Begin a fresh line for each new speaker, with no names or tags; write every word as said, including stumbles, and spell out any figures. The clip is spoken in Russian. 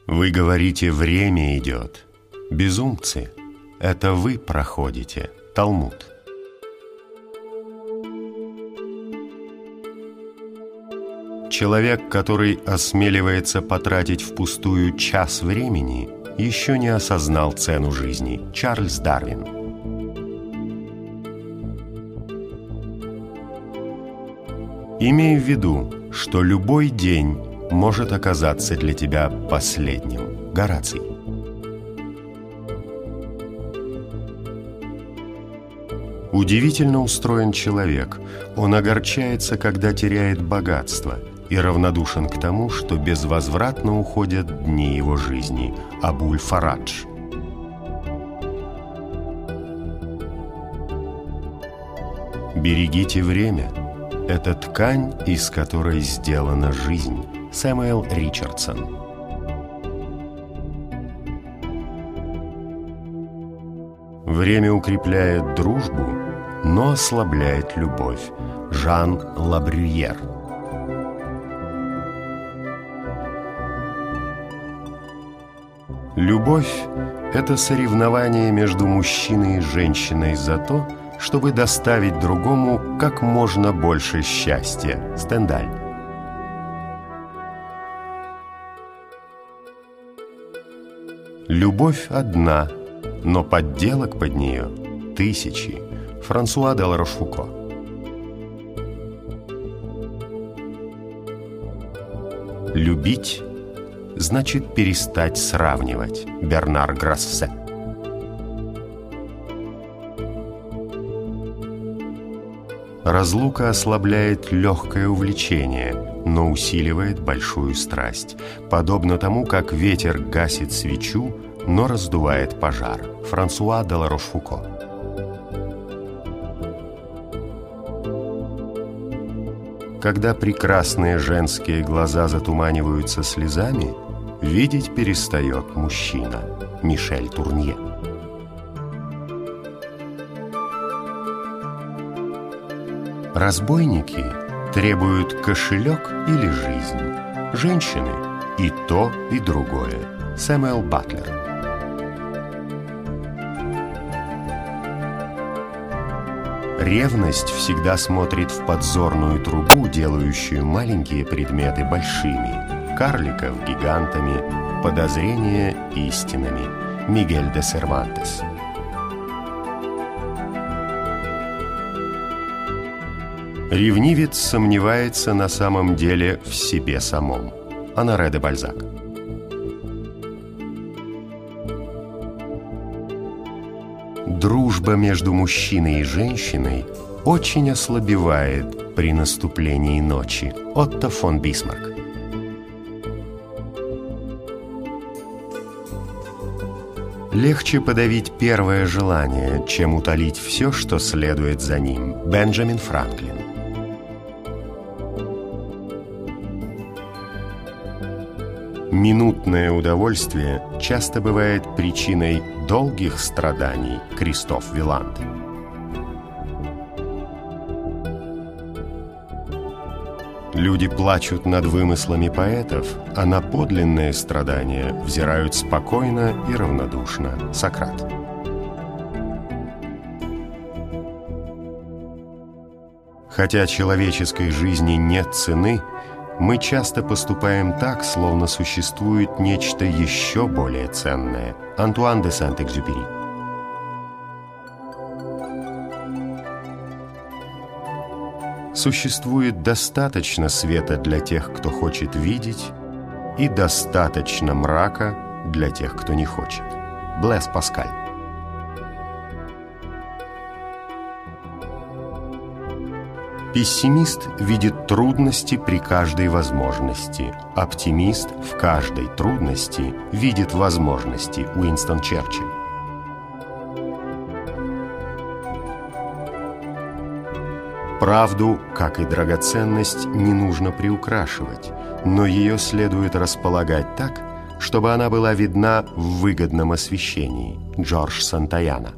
Вы говорите, время идет. Безумцы, это вы проходите. Талмуд. Человек, который осмеливается потратить впустую час времени, еще не осознал цену жизни. Чарльз Дарвин. Имей в виду, что любой день может оказаться для тебя последним. Гораций. Удивительно устроен человек. Он огорчается, когда теряет богатство, и равнодушен к тому, что безвозвратно уходят дни его жизни. Абуль-Фарадж. Берегите время. Это ткань, из которой сделана жизнь. Сэмюэл Ричардсон. Время укрепляет дружбу, но ослабляет любовь. Жан Лабрюер. Любовь – это соревнование между мужчиной и женщиной за то, чтобы доставить другому как можно больше счастья. Стендаль. Любовь одна, но подделок под нее тысячи. Франсуа де ла Рошфуко. Любить значит перестать сравнивать. Бернар Грассе. Разлука ослабляет легкое увлечение, но усиливает большую страсть, подобно тому, как ветер гасит свечу, но раздувает пожар. Франсуа де ла Рошфуко. Когда прекрасные женские глаза затуманиваются слезами, видеть перестает мужчина. Мишель Турнье. Разбойники требуют кошелек или жизнь. Женщины – и то, и другое. Сэмюэл Батлер. Ревность всегда смотрит в подзорную трубу, делающую маленькие предметы большими, карликов гигантами, подозрения истинами. Мигель де Сервантес. Ревнивец сомневается на самом деле в себе самом. Оноре де Бальзак. Дружба между мужчиной и женщиной очень ослабевает при наступлении ночи. Отто фон Бисмарк. Легче подавить первое желание, чем утолить все, что следует за ним. Бенджамин Франклин. Минутное удовольствие часто бывает причиной долгих страданий. Кристоф Виланд. Люди плачут над вымыслами поэтов, а на подлинные страдания взирают спокойно и равнодушно. Сократ. Хотя человеческой жизни нет цены, мы часто поступаем так, словно существует нечто еще более ценное. Антуан де Сент-Экзюпери. Существует достаточно света для тех, кто хочет видеть, и достаточно мрака для тех, кто не хочет. Блэс Паскаль. Пессимист видит трудности при каждой возможности. Оптимист в каждой трудности видит возможности. Уинстон Черчилль. Правду, как и драгоценность, не нужно приукрашивать, но ее следует располагать так, чтобы она была видна в выгодном освещении. Джордж Сантаяна.